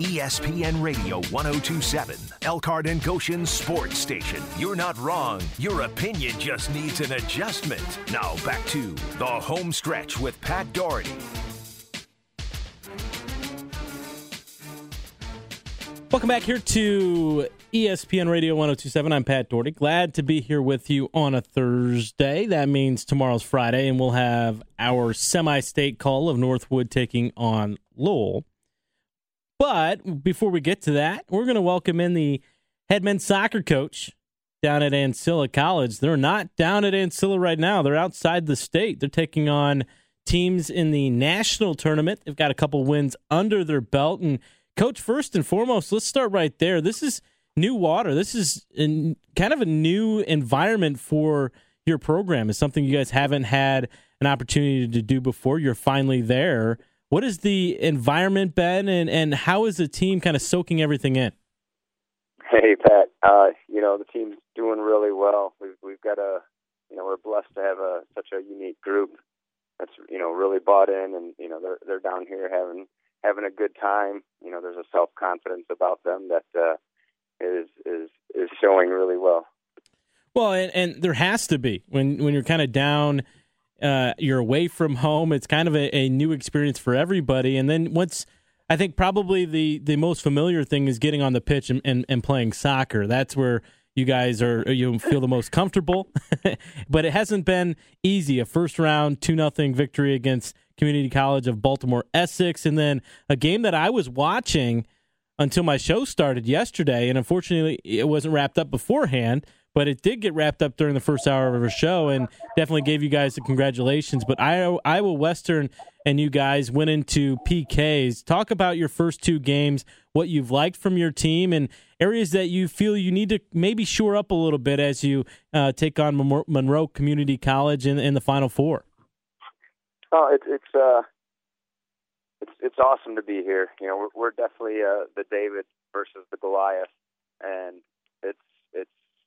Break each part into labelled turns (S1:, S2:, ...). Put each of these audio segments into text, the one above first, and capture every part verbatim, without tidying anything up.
S1: E S P N Radio one oh two point seven, Elkhart and Goshen's sports station. You're not wrong. Your opinion just needs an adjustment. Now back to the home stretch with Pat Doherty.
S2: Welcome back here to E S P N Radio one oh two point seven. I'm Pat Doherty. Glad to be here with you on a Thursday. That means tomorrow's Friday, and we'll have our semi-state call of Northwood taking on Lowell. But before we get to that, we're going to welcome in the head men's soccer coach down at Ancilla College. They're not down at Ancilla right now. They're outside the state. They're taking on teams in the national tournament. They've got a couple wins under their belt. And Coach, first and foremost, let's start right there. This is new water. This is in kind of a new environment for your program. It's something you guys haven't had an opportunity to do before. You're finally there. What has the environment been, and, and how is the team kind of soaking everything in?
S3: Hey, Pat. Uh, you know, the team's doing really well. We've, we've got a, you know, we're blessed to have a such a unique group that's, you know, really bought in, and, you know, they're they're down here having having a good time. You know, there's a self-confidence about them that uh, is is is showing really well.
S2: Well, and, and there has to be. When when you're kind of down, uh, you're away from home, it's kind of a, a new experience for everybody. And then once, I think probably the, the most familiar thing is getting on the pitch and, and, and playing soccer. That's where you guys are, you feel the most comfortable. But it hasn't been easy. A first round two nothing victory against Community College of Baltimore Essex, and then a game that I was watching until my show started yesterday, and unfortunately it wasn't wrapped up beforehand, but it did get wrapped up during the first hour of our show, and definitely gave you guys the congratulations. But Iowa, Iowa Western and you guys went into P Ks. Talk about your first two games, what you've liked from your team, and areas that you feel you need to maybe shore up a little bit as you uh, take on Monroe Community College in, in the Final Four.
S3: Oh, it's it's uh, it's it's awesome to be here. You know, we're, we're definitely uh, the David versus the Goliath, and it's it's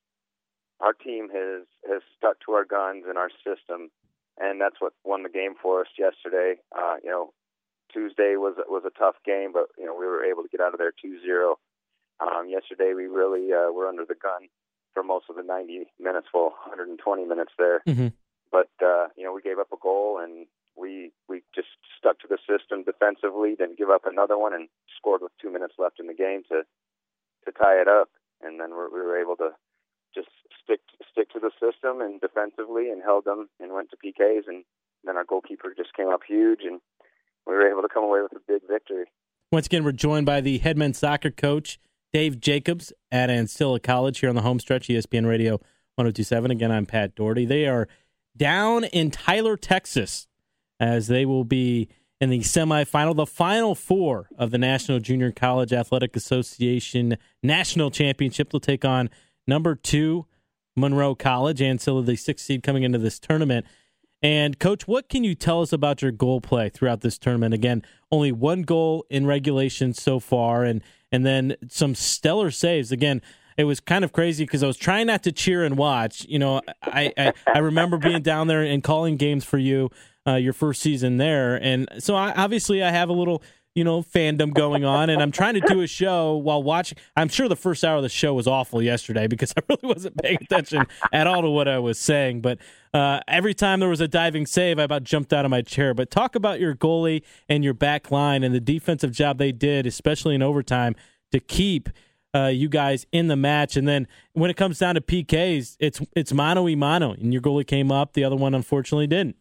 S3: our team has has stuck to our guns and our system, and that's what won the game for us yesterday. Uh, you know, Tuesday was was a tough game, but you know we were able to get out of there two zero. Um, yesterday we really uh, were under the gun for most of the ninety minutes, well, one hundred twenty minutes there. Mm-hmm. But uh, you know, we gave up a goal, and we we just stuck to the system defensively, didn't give up another one, and scored with two minutes left in the game to to tie it up. And then we're, we were able to just stick stick to the system and defensively, and held them and went to P Ks. And then our goalkeeper just came up huge, and we were able to come away with a big victory.
S2: Once again, we're joined by the head men's soccer coach, Dave Jacobs, at Ancilla College here on the home stretch, E S P N Radio one oh two point seven. Again, I'm Pat Doherty. They are down in Tyler, Texas, as they will be in the semifinal, the Final Four of the National Junior College Athletic Association National Championship. They'll take on number two, Monroe College, Ancilla, the sixth seed coming into this tournament. And, Coach, what can you tell us about your goal play throughout this tournament? Again, only one goal in regulation so far, and and then some stellar saves. Again, it was kind of crazy because I was trying not to cheer and watch. You know, I, I, I remember being down there and calling games for you uh, your first season there. And so I, obviously I have a little, you know, fandom going on, and I'm trying to do a show while watching. I'm sure the first hour of the show was awful yesterday because I really wasn't paying attention at all to what I was saying. But uh, every time there was a diving save, I about jumped out of my chair. But talk about your goalie and your back line and the defensive job they did, especially in overtime, to keep Uh, you guys in the match. And then when it comes down to P Ks, it's it's mano y mano, and your goalie came up. The other one, unfortunately, didn't.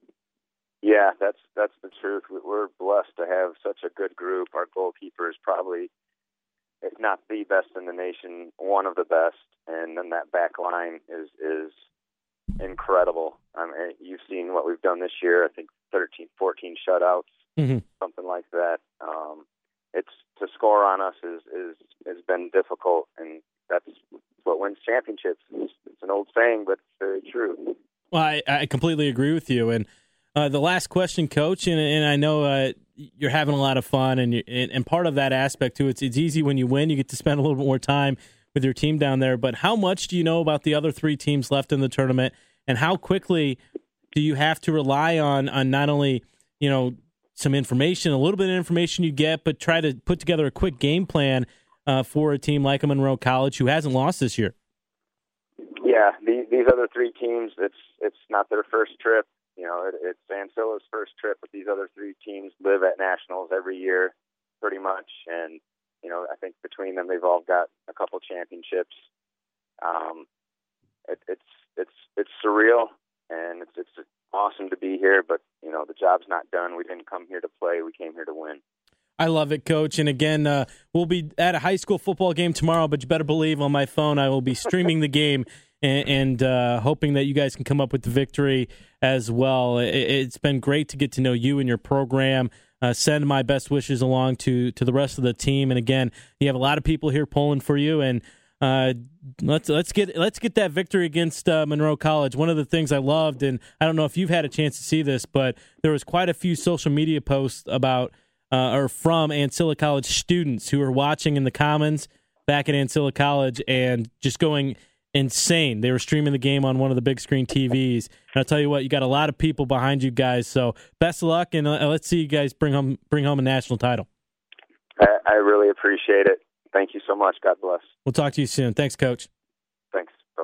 S3: Yeah, that's that's the truth. We're blessed to have such a good group. Our goalkeeper is probably, if not the best in the nation, one of the best. And then that back line is is incredible. I mean, you've seen what we've done this year. I think thirteen, fourteen shutouts, mm-hmm. something like that. Um, it's to score on us is, is has been difficult, and that's what wins championships. It's, it's an old saying, but it's very true.
S2: Well, I, I completely agree with you. And uh, the last question, Coach, and, and I know uh, you're having a lot of fun, and, you, and and part of that aspect too. It's it's easy when you win; you get to spend a little bit more time with your team down there. But how much do you know about the other three teams left in the tournament, and how quickly do you have to rely on on not only you know some information, a little bit of information you get, but try to put together a quick game plan uh, for a team like a Monroe College who hasn't lost this year.
S3: Yeah, the, these other three teams, it's it's not their first trip. You know, it, it's Ancilla's first trip, but these other three teams live at nationals every year, pretty much. And you know, I think between them, they've all got a couple championships. Um, it, it's it's it's surreal, and it's it's awesome to be here. But you know, the job's not done. We didn't come here to play. We came here to win.
S2: I love it, Coach. And again, uh, we'll be at a high school football game tomorrow, but you better believe on my phone I will be streaming the game and, and uh, hoping that you guys can come up with the victory as well. It, it's been great to get to know you and your program. Uh, send my best wishes along to, to the rest of the team. And again, you have a lot of people here pulling for you, and uh, let's let's get let's get that victory against uh, Monroe College. One of the things I loved, and I don't know if you've had a chance to see this, but there was quite a few social media posts about uh, or from Ancilla College students who are watching in the Commons back at Ancilla College and just going insane. They were streaming the game on one of the big screen T Vs. And I'll tell you what, you got a lot of people behind you guys. So best of luck, and uh, let's see you guys bring home bring home a national title.
S3: I, I really appreciate it. Thank you so much. God bless.
S2: We'll talk to you soon. Thanks, Coach.